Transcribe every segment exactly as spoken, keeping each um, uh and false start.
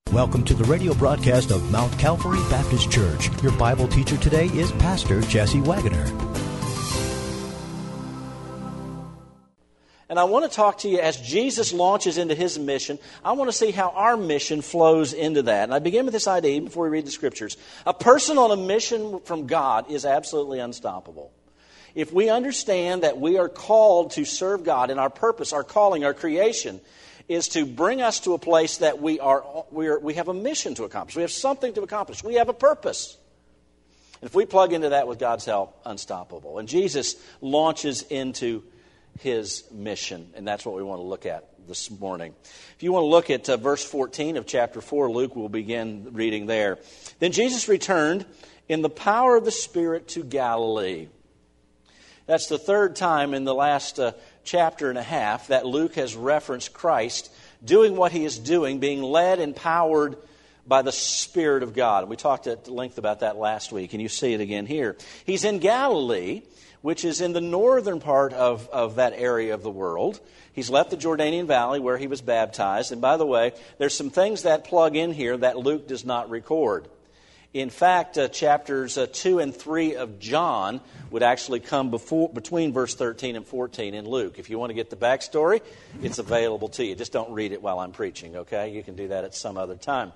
Welcome to the radio broadcast of Mount Calvary Baptist Church. Your Bible teacher today is Pastor Jesse Wagoner. And I want to talk to you as Jesus launches into his mission. I want to see how our mission flows into that. And I begin with this idea before we read the scriptures. A person on a mission from God is absolutely unstoppable. If we understand that we are called to serve God and our purpose, our calling, our creation is to bring us to a place that we are we are we have a mission to accomplish. We have something to accomplish. We have a purpose. And if we plug into that with God's help, unstoppable. And Jesus launches into his mission, and that's what we want to look at this morning. If you want to look at uh, verse fourteen of chapter four, Luke will begin reading there. Then Jesus returned in the power of the Spirit to Galilee. That's the third time in the last uh, chapter and a half that Luke has referenced Christ doing what he is doing, being led and powered by the Spirit of God. We talked at length about that last week, and you see it again here. He's in Galilee, which is in the northern part of, of that area of the world. He's left the Jordanian Valley where he was baptized. And by the way, there's some things that plug in here that Luke does not record. In fact, uh, chapters uh, two and three of John would actually come before between verse thirteen and fourteen in Luke. If you want to get the backstory, it's available to you. Just don't read it while I'm preaching, okay? You can do that at some other time.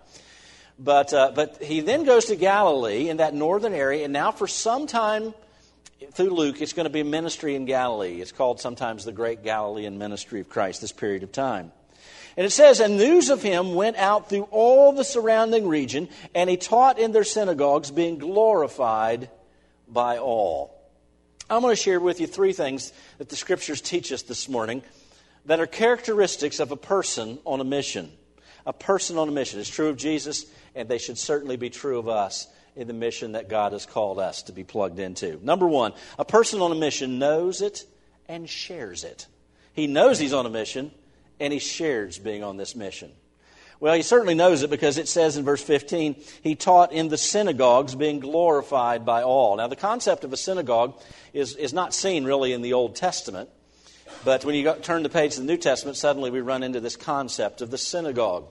But uh, but he then goes to Galilee in that northern area, and now for some time through Luke, it's going to be a ministry in Galilee. It's called sometimes the Great Galilean Ministry of Christ, this period of time. And it says, and news of him went out through all the surrounding region, and he taught in their synagogues, being glorified by all. I'm going to share with you three things that the Scriptures teach us this morning that are characteristics of a person on a mission. A person on a mission. It's true of Jesus, and they should certainly be true of us in the mission that God has called us to be plugged into. Number one, a person on a mission knows it and shares it. He knows he's on a mission, and he shares being on this mission. Well, he certainly knows it because it says in verse fifteen, he taught in the synagogues, being glorified by all. Now, the concept of a synagogue is, is not seen really in the Old Testament, but when you go, turn the page to the New Testament, suddenly we run into this concept of the synagogue.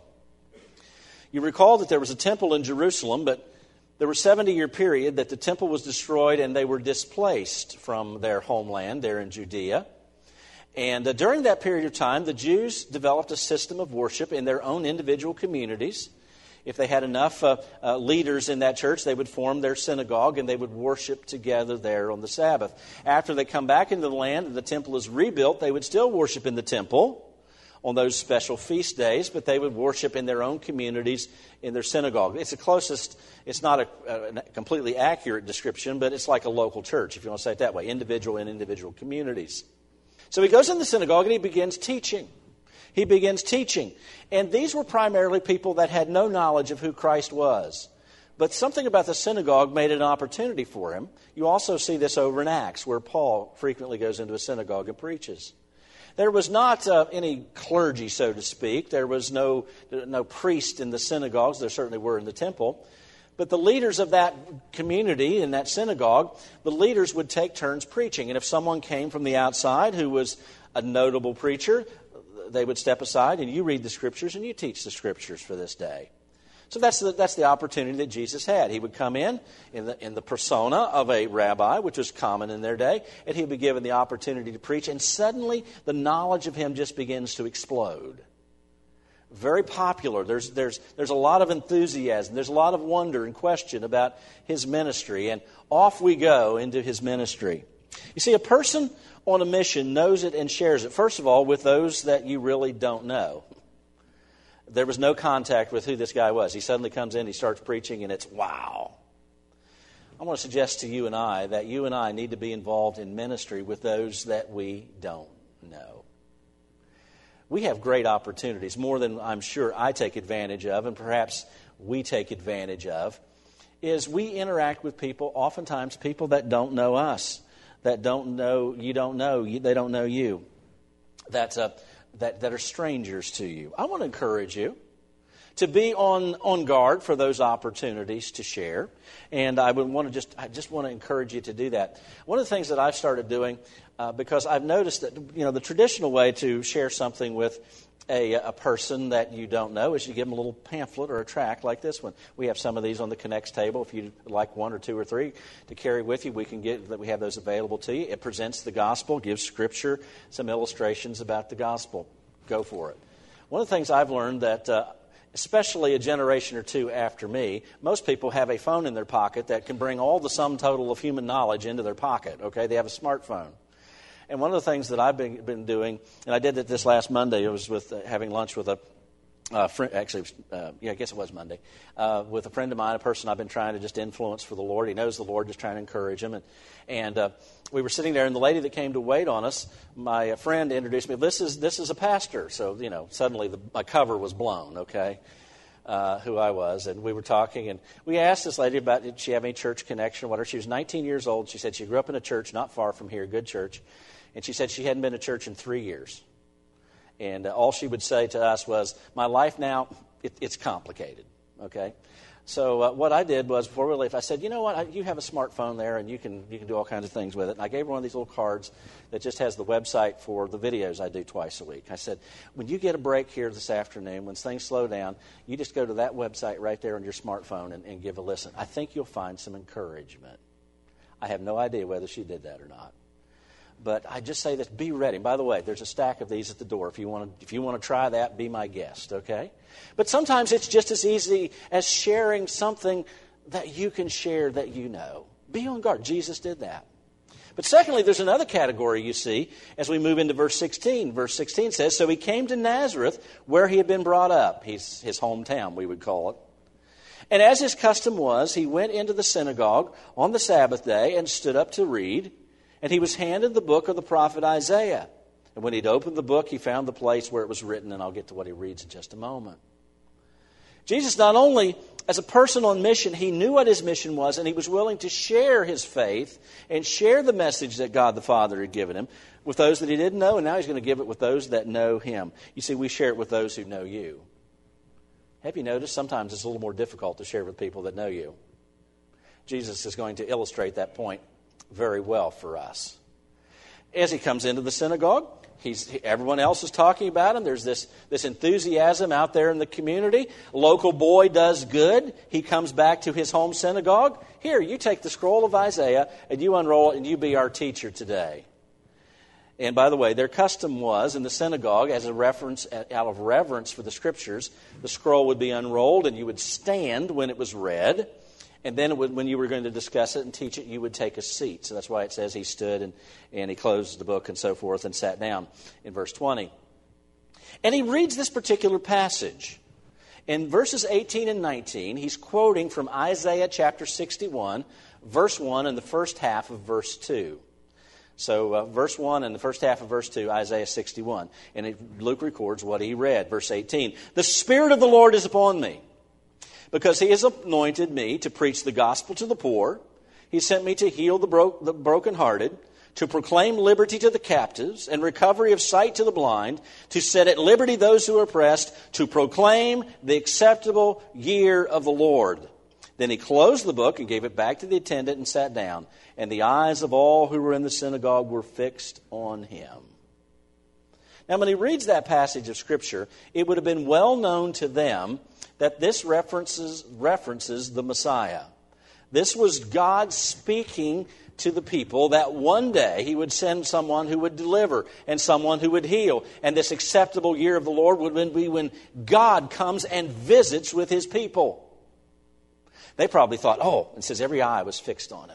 You recall that there was a temple in Jerusalem, but there was a seventy-year period that the temple was destroyed and they were displaced from their homeland there in Judea. And uh, during that period of time, the Jews developed a system of worship in their own individual communities. If they had enough uh, uh, leaders in that church, they would form their synagogue and they would worship together there on the Sabbath. After they come back into the land and the temple is rebuilt, they would still worship in the temple on those special feast days, but they would worship in their own communities in their synagogue. It's the closest, it's not a, a completely accurate description, but it's like a local church, if you want to say it that way, individual in individual communities. So he goes in the synagogue and he begins teaching. He begins teaching. And these were primarily people that had no knowledge of who Christ was. But something about the synagogue made it an opportunity for him. You also see this over in Acts, where Paul frequently goes into a synagogue and preaches. There was not uh, any clergy, so to speak. There was no, no priest in the synagogues. There certainly were in the temple. But the leaders of that community, in that synagogue, the leaders would take turns preaching. And if someone came from the outside who was a notable preacher, they would step aside and you read the Scriptures and you teach the Scriptures for this day. So that's the, that's the opportunity that Jesus had. He would come in, in the, in the persona of a rabbi, which was common in their day, and he would be given the opportunity to preach. And suddenly the knowledge of him just begins to explode. Very popular. There's there's there's a lot of enthusiasm. There's a lot of wonder and question about his ministry. And off we go into his ministry. You see, a person on a mission knows it and shares it, first of all, with those that you really don't know. There was no contact with who this guy was. He suddenly comes in, he starts preaching, and it's wow. I want to suggest to you and I that you and I need to be involved in ministry with those that we don't know. We have great opportunities, more than I'm sure I take advantage of, and perhaps we take advantage of, is we interact with people, oftentimes people that don't know us, that don't know, you don't know, you, they don't know you, that, uh, that, that are strangers to you. I want to encourage you to be on, on guard for those opportunities to share. And I would want to just I just want to encourage you to do that. One of the things that I've started doing, uh, because I've noticed that, you know, the traditional way to share something with a, a person that you don't know is you give them a little pamphlet or a tract like this one. We have some of these on the Connects table. If you'd like one or two or three to carry with you, we can get that. We have those available to you. It presents the gospel, gives scripture, some illustrations about the gospel. Go for it. One of the things I've learned that, uh, especially a generation or two after me, most people have a phone in their pocket that can bring all the sum total of human knowledge into their pocket. Okay, they have a smartphone. And one of the things that I've been, been doing, and I did it this last Monday, it was with uh, having lunch with a uh, friend, actually, uh, yeah, I guess it was Monday, uh, with a friend of mine, a person I've been trying to just influence for the Lord. He knows the Lord, just trying to encourage him. And, and uh, we were sitting there, and the lady that came to wait on us, my friend introduced me, this is this is a pastor. So, you know, suddenly the, my cover was blown, okay, uh, who I was. And we were talking, and we asked this lady about, did she have any church connection or whatever. She was nineteen years old. She said she grew up in a church not far from here, a good church. And she said she hadn't been to church in three years. And uh, all she would say to us was, my life now, it, it's complicated, okay? So uh, what I did was, before we left, I said, you know what, I, you have a smartphone there, and you can you can do all kinds of things with it. And I gave her one of these little cards that just has the website for the videos I do twice a week. I said, when you get a break here this afternoon, when things slow down, you just go to that website right there on your smartphone and, and give a listen. I think you'll find some encouragement. I have no idea whether she did that or not. But I just say this, be ready. By the way, there's a stack of these at the door. If you want to, if you want to try that, be my guest, okay? But sometimes it's just as easy as sharing something that you can share that you know. Be on guard. Jesus did that. But secondly, there's another category you see as we move into verse sixteen. Verse sixteen says, so he came to Nazareth where he had been brought up. He's his hometown, we would call it. And as his custom was, he went into the synagogue on the Sabbath day and stood up to read. And he was handed the book of the prophet Isaiah. And when he'd opened the book, he found the place where it was written, and I'll get to what he reads in just a moment. Jesus, not only as a person on mission, he knew what his mission was, and he was willing to share his faith and share the message that God the Father had given him with those that he didn't know, and now he's going to give it with those that know him. You see, we share it with those who know you. Have you noticed sometimes it's a little more difficult to share with people that know you? Jesus is going to illustrate that point very well for us. As he comes into the synagogue, he's, everyone else is talking about him. There's this, this enthusiasm out there in the community. A local boy does good. He comes back to his home synagogue. Here, you take the scroll of Isaiah and you unroll it and you be our teacher today. And by the way, their custom was in the synagogue, as a reference, out of reverence for the scriptures, the scroll would be unrolled and you would stand when it was read. And then it would, when you were going to discuss it and teach it, you would take a seat. So that's why it says he stood and, and he closed the book and so forth and sat down in verse twenty. And he reads this particular passage. In verses eighteen and nineteen, he's quoting from Isaiah chapter sixty-one, verse one, and the first half of verse two. So uh, verse one and the first half of verse two, Isaiah sixty-one. And it, Luke records what he read. Verse eighteen, the Spirit of the Lord is upon me, because he has anointed me to preach the gospel to the poor. He sent me to heal the, bro- the brokenhearted, to proclaim liberty to the captives and recovery of sight to the blind, to set at liberty those who are oppressed, to proclaim the acceptable year of the Lord. Then he closed the book and gave it back to the attendant and sat down. And the eyes of all who were in the synagogue were fixed on him. Now, when he reads that passage of Scripture, it would have been well known to them that this references references the Messiah. This was God speaking to the people that one day he would send someone who would deliver and someone who would heal. And this acceptable year of the Lord would be when God comes and visits with his people. They probably thought, oh, it says every eye was fixed on him.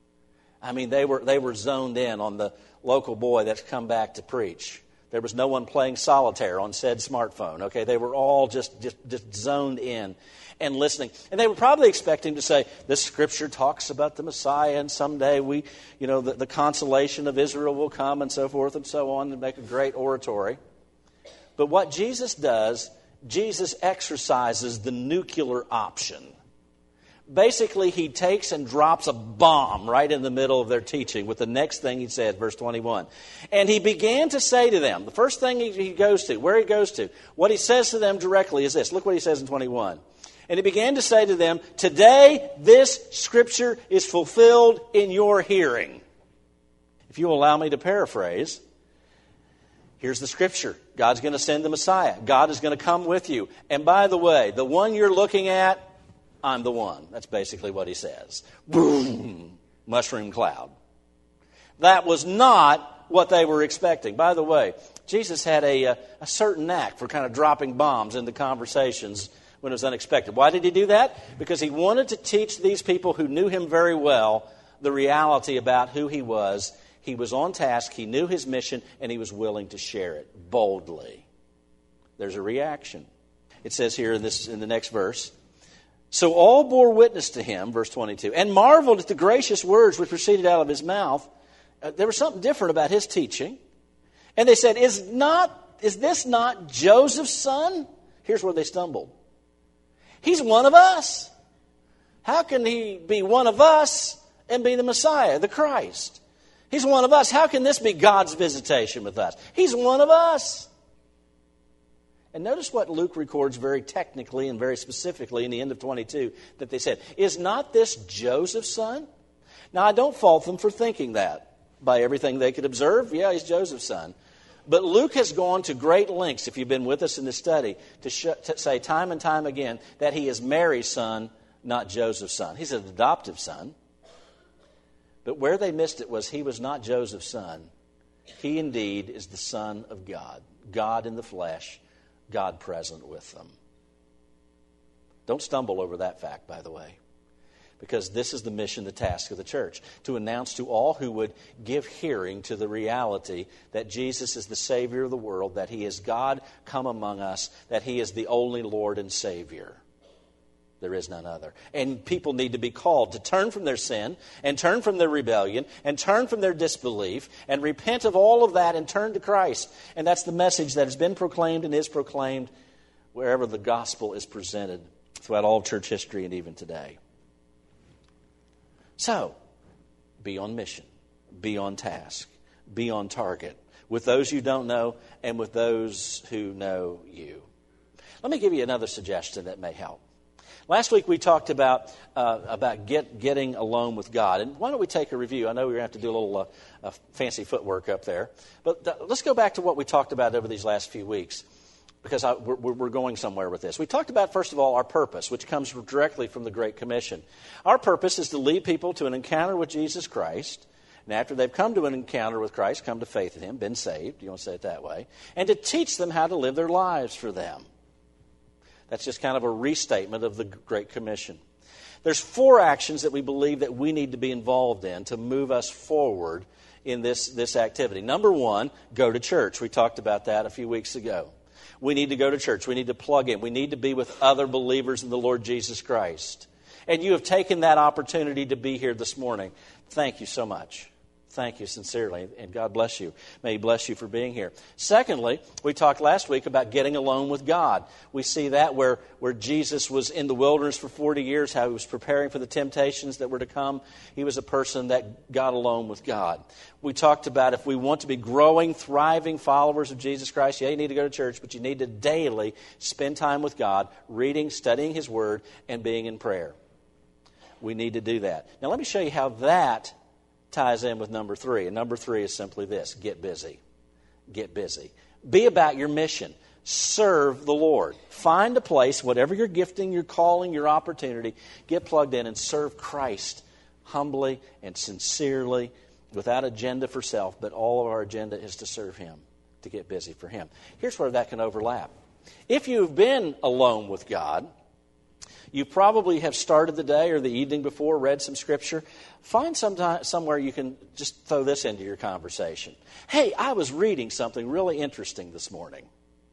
I mean, they were they were zoned in on the local boy that's come back to preach. There was no one playing solitaire on said smartphone. Okay, they were all just, just, just zoned in and listening. And they were probably expecting to say, this scripture talks about the Messiah, and someday we, you know, the, the consolation of Israel will come, and so forth and so on, and make a great oratory. But what Jesus does, Jesus exercises the nuclear option. Basically, he takes and drops a bomb right in the middle of their teaching with the next thing he said, verse twenty-one. And he began to say to them, the first thing he, he goes to, where he goes to, what he says to them directly is this. Look what he says in twenty-one. And he began to say to them, today this scripture is fulfilled in your hearing. If you will allow me to paraphrase, here's the scripture. God's going to send the Messiah. God is going to come with you. And by the way, the one you're looking at, I'm the one. That's basically what he says. Boom! Mushroom cloud. That was not what they were expecting. By the way, Jesus had a, a, a certain knack for kind of dropping bombs into conversations when it was unexpected. Why did he do that? Because he wanted to teach these people who knew him very well the reality about who he was. He was on task, he knew his mission, and he was willing to share it boldly. There's a reaction. It says here in this in the next verse, so all bore witness to him, verse twenty-two, and marveled at the gracious words which proceeded out of his mouth. Uh, there was something different about his teaching. And they said, is not is this not Joseph's son? Here's where they stumbled. He's one of us. How can he be one of us and be the Messiah, the Christ? He's one of us. How can this be God's visitation with us? He's one of us. And notice what Luke records very technically and very specifically in the end of twenty-two that they said, is not this Joseph's son? Now, I don't fault them for thinking that. By everything they could observe, yeah, he's Joseph's son. But Luke has gone to great lengths, if you've been with us in this study, to, sh- to say time and time again that he is Mary's son, not Joseph's son. He's an adoptive son. But where they missed it was he was not Joseph's son. He indeed is the Son of God, God in the flesh, God present with them. Don't stumble over that fact, by the way, because this is the mission, the task of the church, to announce to all who would give hearing to the reality that Jesus is the Savior of the world, that he is God come among us, that he is the only Lord and Savior. There is none other. And people need to be called to turn from their sin and turn from their rebellion and turn from their disbelief and repent of all of that and turn to Christ. And that's the message that has been proclaimed and is proclaimed wherever the gospel is presented throughout all church history and even today. So, be on mission, be on task, be on target with those you don't know and with those who know you. Let me give you another suggestion that may help. Last week we talked about uh, about get, getting alone with God. And why don't we take a review? I know we're going to have to do a little uh, uh, fancy footwork up there. But th- let's go back to what we talked about over these last few weeks, because I, we're, we're going somewhere with this. We talked about, first of all, our purpose, which comes directly from the Great Commission. Our purpose is to lead people to an encounter with Jesus Christ. And after they've come to an encounter with Christ, come to faith in him, been saved, you want to say it that way, and to teach them how to live their lives for them. That's just kind of a restatement of the Great Commission. There's four actions that we believe that we need to be involved in to move us forward in this, this activity. Number one, go to church. We talked about that a few weeks ago. We need to go to church. We need to plug in. We need to be with other believers in the Lord Jesus Christ. And you have taken that opportunity to be here this morning. Thank you so much. Thank you sincerely, and God bless you. May he bless you for being here. Secondly, we talked last week about getting alone with God. We see that where, where Jesus was in the wilderness for forty years, how he was preparing for the temptations that were to come. He was a person that got alone with God. We talked about if we want to be growing, thriving followers of Jesus Christ, yeah, you need to go to church, but you need to daily spend time with God, reading, studying his word, and being in prayer. We need to do that. Now, let me show you how that ties in with number three. And number three is simply this: get busy. Get busy. Be about your mission. Serve the Lord. Find a place, whatever your gifting, your calling, your opportunity, get plugged in and serve Christ humbly and sincerely, without agenda for self, but all of our agenda is to serve him, to get busy for him. Here's where that can overlap. If you've been alone with God, you probably have started the day or the evening before, read some scripture. Find some time, somewhere you can just throw this into your conversation. Hey, I was reading something really interesting this morning.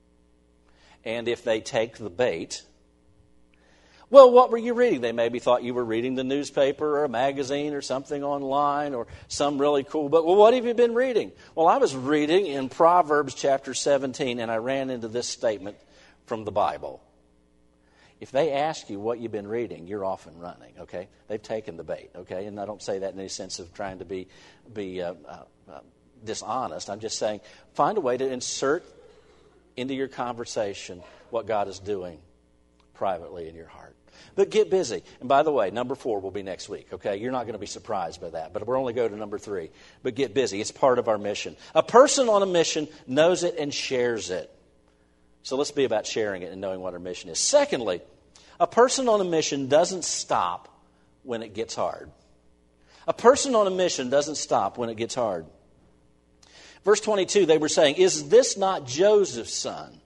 And if they take the bait, well, what were you reading? They maybe thought you were reading the newspaper or a magazine or something online or some really cool book. Well, what have you been reading? Well, I was reading in Proverbs chapter seventeen, and I ran into this statement from the Bible. if they ask you what you've been reading, you're off and running, okay? They've taken the bait, okay? And I don't say that in any sense of trying to be, be uh, uh, uh, dishonest. I'm just saying find a way to insert into your conversation what God is doing privately in your heart. But get busy. And by the way, number four will be next week, okay? You're not going to be surprised by that, but we're only going to number three. But get busy. It's part of our mission. A person on a mission knows it and shares it. So let's be about sharing it and knowing what our mission is. Secondly, a person on a mission doesn't stop when it gets hard. A person on a mission doesn't stop when it gets hard. Verse twenty-two, they were saying, is this not Joseph's son?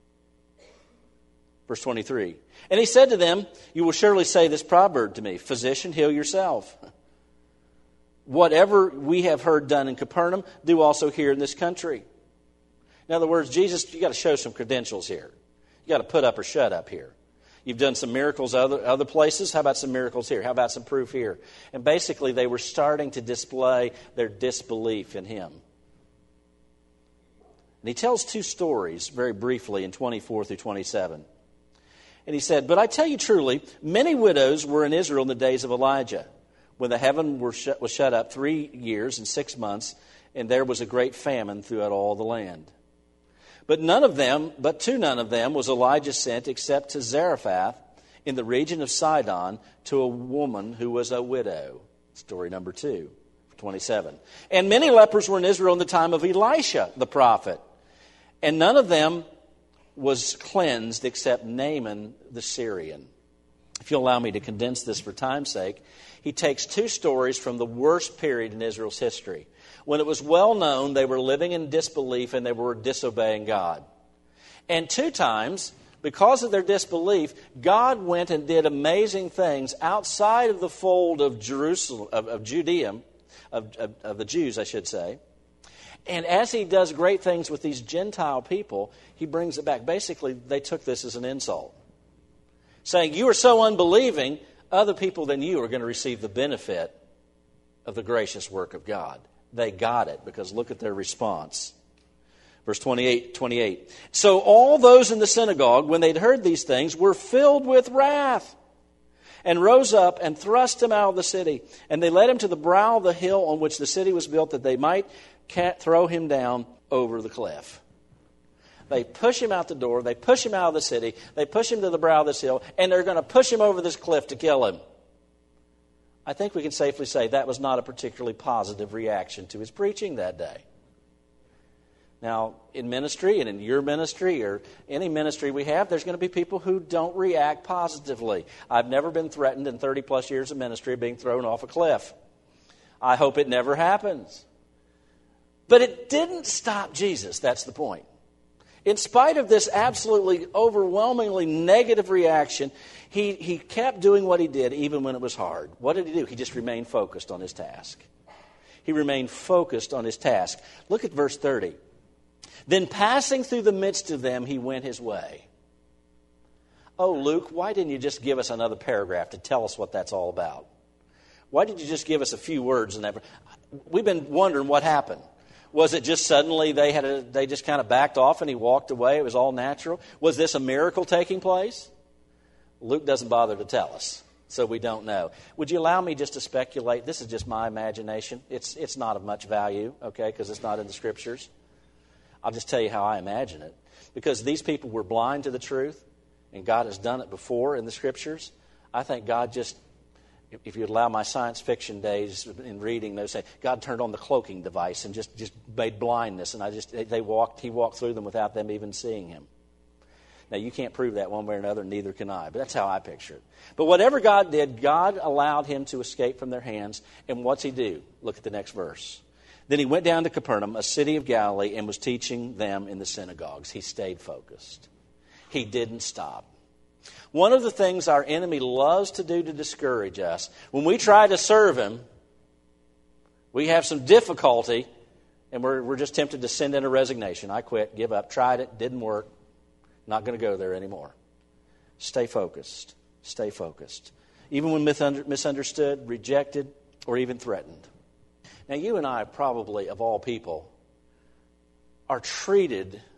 Verse twenty-three, and he said to them, you will surely say this proverb to me, physician, heal yourself. Whatever we have heard done in Capernaum, do also here in this country. In other words, Jesus, you got to show some credentials here. You got to put up or shut up here. You've done some miracles other other places. How about some miracles here? How about some proof here? And basically, they were starting to display their disbelief in him. And he tells two stories very briefly in twenty-four through twenty-seven. And he said, but I tell you truly, many widows were in Israel in the days of Elijah, when the heaven were shut, was shut up three years and six months, and there was a great famine throughout all the land. But none of them, but to none of them was Elijah sent except to Zarephath in the region of Sidon to a woman who was a widow. Story number two, twenty-seven. And many lepers were in Israel in the time of Elisha the prophet. And none of them was cleansed except Naaman the Syrian. If you'll allow me to condense this for time's sake, he takes two stories from the worst period in Israel's history, when it was well known they were living in disbelief and they were disobeying God. And two times, because of their disbelief, God went and did amazing things outside of the fold of Jerusalem, of, of Judea, of, of, of the Jews, I should say. And as he does great things with these Gentile people, he brings it back. Basically, they took this as an insult, saying, you are so unbelieving, other people than you are going to receive the benefit of the gracious work of God. They got it, because look at their response. Verse twenty-eight, twenty-eight. So all those in the synagogue, when they'd heard these things, were filled with wrath, and rose up and thrust him out of the city. And they led him to the brow of the hill on which the city was built, that they might throw him down over the cliff. They push him out the door. They push him out of the city. They push him to the brow of this hill, and they're going to push him over this cliff to kill him. I think we can safely say that was not a particularly positive reaction to his preaching that day. Now, in ministry and in your ministry or any ministry we have, there's going to be people who don't react positively. I've never been threatened in thirty plus years of ministry of being thrown off a cliff. I hope it never happens. But it didn't stop Jesus, that's the point. In spite of this absolutely overwhelmingly negative reaction, he, he kept doing what he did even when it was hard. What did he do? He just remained focused on his task. He remained focused on his task. Look at verse thirty. Then passing through the midst of them, he went his way. Oh, Luke, why didn't you just give us another paragraph to tell us what that's all about? Why did you just give us a few words in that? We've been wondering what happened. Was it just suddenly they had a, they just kind of backed off and he walked away? It was all natural. Was this a miracle taking place? Luke doesn't bother to tell us, so we don't know. Would you allow me just to speculate? This is just my imagination. It's it's not of much value, okay, because it's not in the Scriptures. I'll just tell you how I imagine it. Because these people were blind to the truth, and God has done it before in the Scriptures. I think God just, if you'd allow my science fiction days in reading, they would say God turned on the cloaking device and just, just made blindness, and I just they walked he walked through them without them even seeing him. Now, you can't prove that one way or another, neither can I, but that's how I picture it. But whatever God did, God allowed him to escape from their hands, and what's he do? Look at the next verse. Then he went down to Capernaum, a city of Galilee, and was teaching them in the synagogues. He stayed focused. He didn't stop. One of the things our enemy loves to do to discourage us, when we try to serve him, we have some difficulty, and we're, we're just tempted to send in a resignation. I quit, give up, tried it, didn't work, not going to go there anymore. Stay focused. Stay focused. Even when misunderstood, rejected, or even threatened. Now, you and I probably, of all people, are treated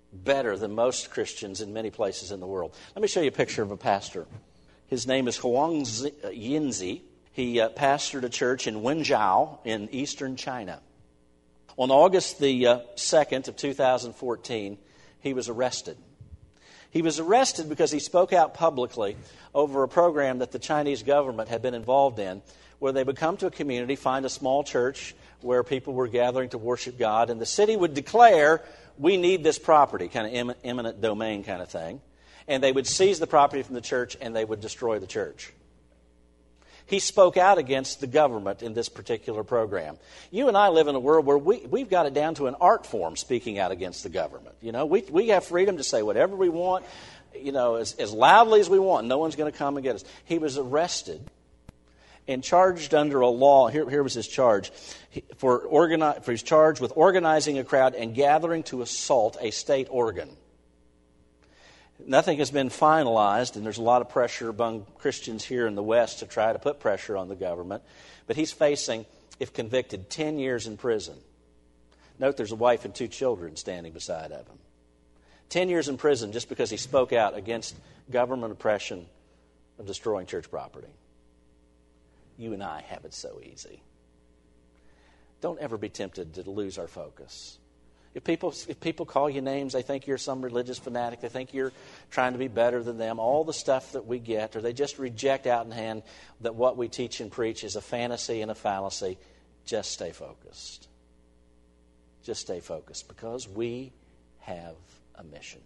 better than most Christians in many places in the world. Let me show you a picture of a pastor. His name is Huang Yinzi. He uh, pastored a church in Wenzhou in eastern China. On August the uh, second of two thousand fourteen, he was arrested. He was arrested because he spoke out publicly over a program that the Chinese government had been involved in, where they would come to a community, find a small church where people were gathering to worship God, and the city would declare, we need this property, kind of eminent domain kind of thing. And they would seize the property from the church and they would destroy the church. He spoke out against the government in this particular program. You and I live in a world where we, we've got it down to an art form, speaking out against the government. You know, we we have freedom to say whatever we want, you know, as, as loudly as we want. No one's going to come and get us. He was arrested and charged under a law. Here, here was his charge. He, for, organi- for his charge with organizing a crowd and gathering to assault a state organ. Nothing has been finalized, and there's a lot of pressure among Christians here in the West to try to put pressure on the government. But he's facing, if convicted, ten years in prison. Note there's a wife and two children standing beside of him. ten years in prison just because he spoke out against government oppression of destroying church property. You and I have it so easy. Don't ever be tempted to lose our focus. If people if people call you names, they think you're some religious fanatic, they think you're trying to be better than them, all the stuff that we get, or they just reject out in hand that what we teach and preach is a fantasy and a fallacy, just stay focused. Just stay focused, because we have a mission.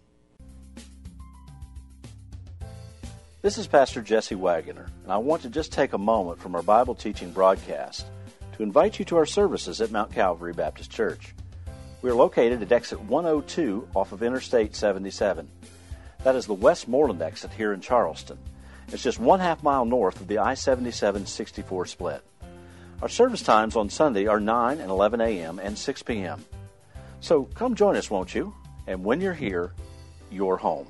This is Pastor Jesse Wagoner, and I want to just take a moment from our Bible teaching broadcast to invite you to our services at Mount Calvary Baptist Church. We are located at exit one oh two off of Interstate seventy-seven. That is the Westmoreland exit here in Charleston. It's just one half mile north of the I seventy-seven sixty-four split. Our service times on Sunday are nine and eleven a.m. and six p.m. So come join us, won't you? And when you're here, you're home.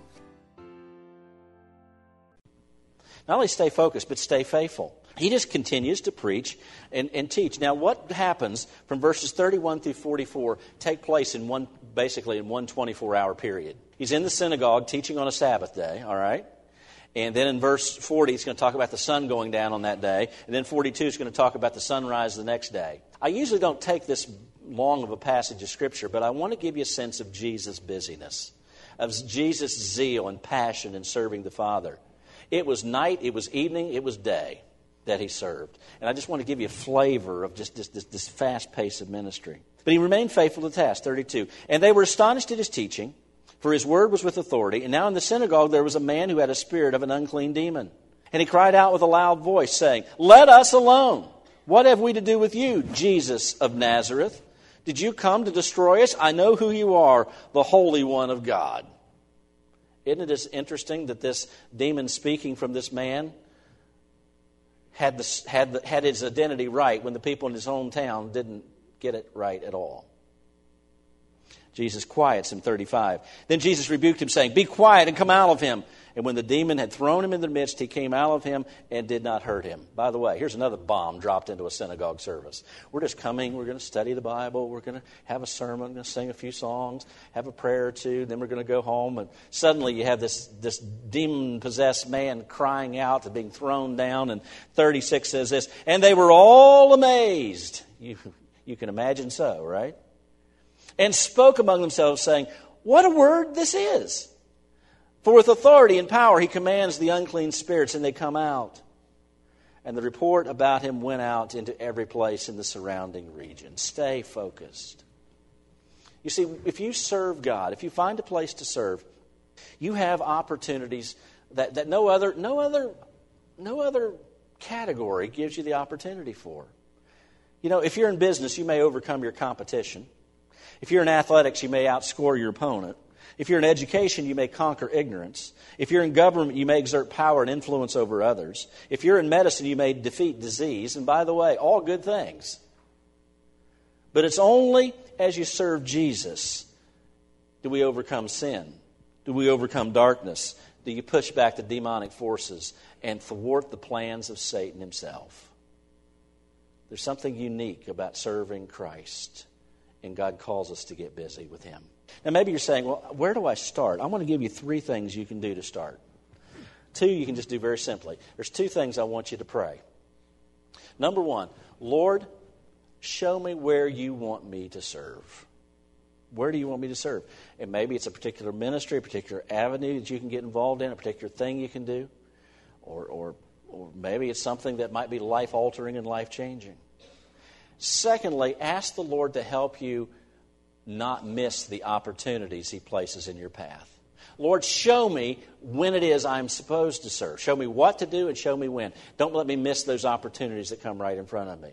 Not only stay focused, but stay faithful. He just continues to preach and, and teach. Now, what happens from verses thirty-one through forty-four take place in one, basically in one twenty-four hour period. He's in the synagogue teaching on a Sabbath day, all right? And then in verse forty, he's going to talk about the sun going down on that day. And then forty-two is going to talk about the sunrise the next day. I usually don't take this long of a passage of Scripture, but I want to give you a sense of Jesus' busyness, of Jesus' zeal and passion in serving the Father. It was night, it was evening, it was day that he served. And I just want to give you a flavor of just this, this, this fast pace of ministry. But he remained faithful to the task, thirty-two. And they were astonished at his teaching, for his word was with authority. And now in the synagogue there was a man who had a spirit of an unclean demon. And he cried out with a loud voice, saying, "Let us alone. What have we to do with you, Jesus of Nazareth? Did you come to destroy us? I know who you are, the Holy One of God." Isn't it interesting that this demon speaking from this man had the, had the, had his identity right when the people in his hometown didn't get it right at all? Jesus quiets him, thirty-five. Then Jesus rebuked him, saying, "Be quiet and come out of him." And when the demon had thrown him in the midst, he came out of him and did not hurt him. By the way, here's another bomb dropped into a synagogue service. We're just coming, we're going to study the Bible, we're going to have a sermon, we're going to sing a few songs, have a prayer or two, then we're going to go home. And suddenly you have this, this demon-possessed man crying out and being thrown down. And thirty-six says this, "And they were all amazed." You, you can imagine so, right? "And spoke among themselves, saying, 'What a word this is! For with authority and power he commands the unclean spirits, and they come out.' And the report about him went out into every place in the surrounding region." Stay focused. You see, if you serve God, if you find a place to serve, you have opportunities that, that no other, no other, no other category gives you the opportunity for. You know, if you're in business, you may overcome your competition. If you're in athletics, you may outscore your opponent. If you're in education, you may conquer ignorance. If you're in government, you may exert power and influence over others. If you're in medicine, you may defeat disease. And by the way, all good things. But it's only as you serve Jesus do we overcome sin. Do we overcome darkness? Do you push back the demonic forces and thwart the plans of Satan himself? There's something unique about serving Christ, and God calls us to get busy with him. Now, maybe you're saying, well, where do I start? I want to give you three things you can do to start. Two, you can just do very simply. There's two things I want you to pray. Number one, Lord, show me where you want me to serve. Where do you want me to serve? And maybe it's a particular ministry, a particular avenue that you can get involved in, a particular thing you can do. Or, or, or maybe it's something that might be life-altering and life-changing. Secondly, ask the Lord to help you not miss the opportunities He places in your path. Lord, show me when it is I'm supposed to serve. Show me what to do and show me when. Don't let me miss those opportunities that come right in front of me.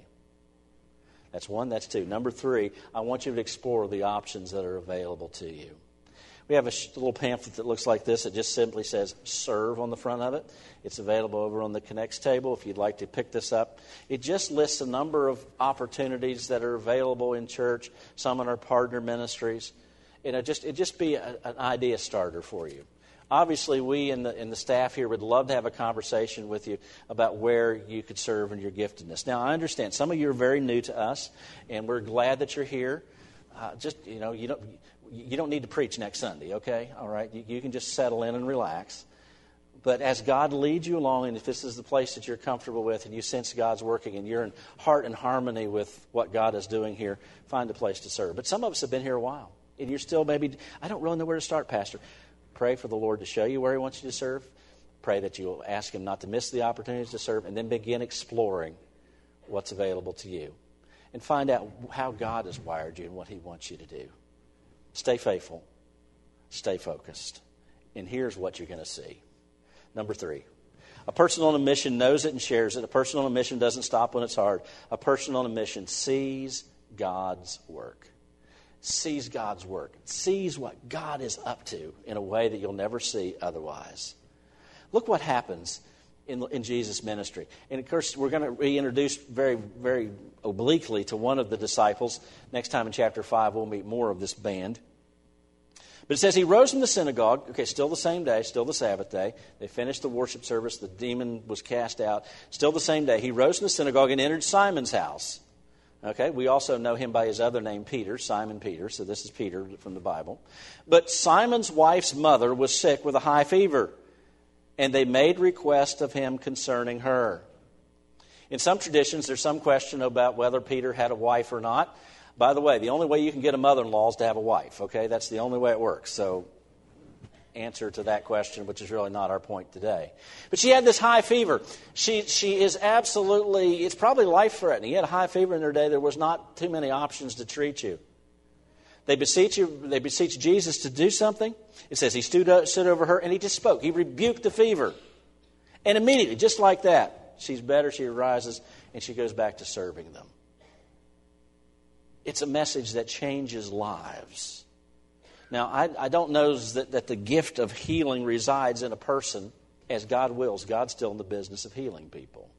That's one, that's two. Number three, I want you to explore the options that are available to you. We have a little pamphlet that looks like this. It just simply says serve on the front of it. It's available over on the Connects table if you'd like to pick this up. It just lists a number of opportunities that are available in church, some in our partner ministries. And it just it just be a, an idea starter for you. Obviously, we in the in the staff here would love to have a conversation with you about where you could serve in your giftedness. Now, I understand some of you are very new to us, and we're glad that you're here. Uh, just you know, you don't you don't need to preach next Sunday, okay? All right, you, you can just settle in and relax. But as God leads you along, and if this is the place that you're comfortable with, and you sense God's working, and you're in heart and harmony with what God is doing here, find a place to serve. But some of us have been here a while, and you're still maybe, I don't really know where to start, Pastor. Pray for the Lord to show you where He wants you to serve. Pray that you'll ask Him not to miss the opportunities to serve, and then begin exploring what's available to you. And find out how God has wired you and what He wants you to do. Stay faithful. Stay focused. And here's what you're going to see. Number three, a person on a mission knows it and shares it. A person on a mission doesn't stop when it's hard. A person on a mission sees God's work. Sees God's work. Sees what God is up to in a way that you'll never see otherwise. Look what happens in, in Jesus' ministry. And of course, we're going to reintroduce very, very obliquely to one of the disciples. Next time in chapter five, we'll meet more of this band. But it says he rose from the synagogue. Okay, still the same day, still the Sabbath day. They finished the worship service. The demon was cast out. Still the same day. He rose from the synagogue and entered Simon's house. Okay, we also know him by his other name, Peter, Simon Peter. So this is Peter from the Bible. But Simon's wife's mother was sick with a high fever, and they made request of him concerning her. In some traditions, there's some question about whether Peter had a wife or not. By the way, the only way you can get a mother-in-law is to have a wife, okay? That's the only way it works. So, answer to that question, which is really not our point today. But she had this high fever. She she is absolutely, it's probably life-threatening. You had a high fever in their day. There was not too many options to treat you. They beseech you, they beseech Jesus to do something. It says he stood, up, stood over her and he just spoke. He rebuked the fever. And immediately, just like that, she's better, she arises, and she goes back to serving them. It's a message that changes lives. Now, I, I don't know that, that the gift of healing resides in a person as God wills. God's still in the business of healing people.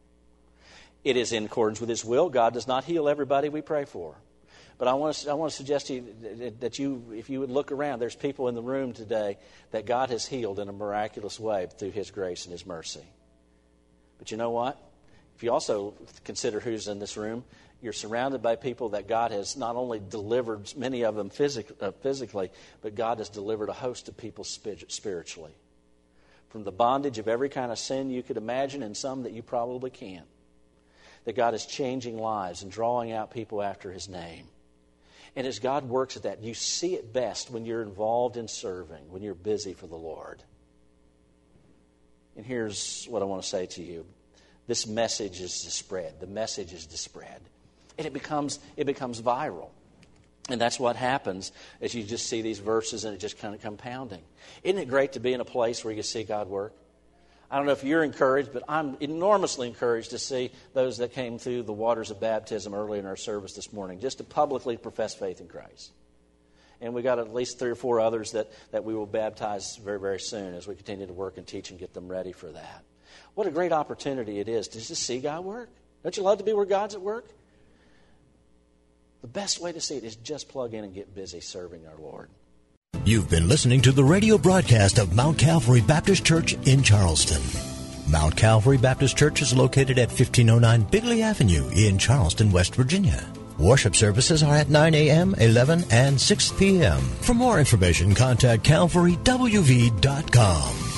It is in accordance with His will. God does not heal everybody we pray for. But I want to, I want to suggest to you that you, if you would look around, there's people in the room today that God has healed in a miraculous way through His grace and His mercy. But you know what? If you also consider who's in this room, you're surrounded by people that God has not only delivered, many of them physic, uh, physically, but God has delivered a host of people spiritually. From the bondage of every kind of sin you could imagine, and some that you probably can't. That God is changing lives and drawing out people after His name. And as God works at that, you see it best when you're involved in serving, when you're busy for the Lord. And here's what I want to say to you. This message is to spread. The message is to spread. And it becomes it becomes viral. And that's what happens as you just see these verses and it just kind of compounding. Isn't it great to be in a place where you see God work? I don't know if you're encouraged, but I'm enormously encouraged to see those that came through the waters of baptism early in our service this morning, just to publicly profess faith in Christ. And we got at least three or four others that, that we will baptize very, very soon as we continue to work and teach and get them ready for that. What a great opportunity it is to just see God work. Don't you love to be where God's at work? The best way to see it is just plug in and get busy serving our Lord. You've been listening to the radio broadcast of Mount Calvary Baptist Church in Charleston. Mount Calvary Baptist Church is located at fifteen oh nine Bigley Avenue in Charleston, West Virginia. Worship services are at nine a.m., eleven, and six p.m. For more information, contact calvary w v dot com.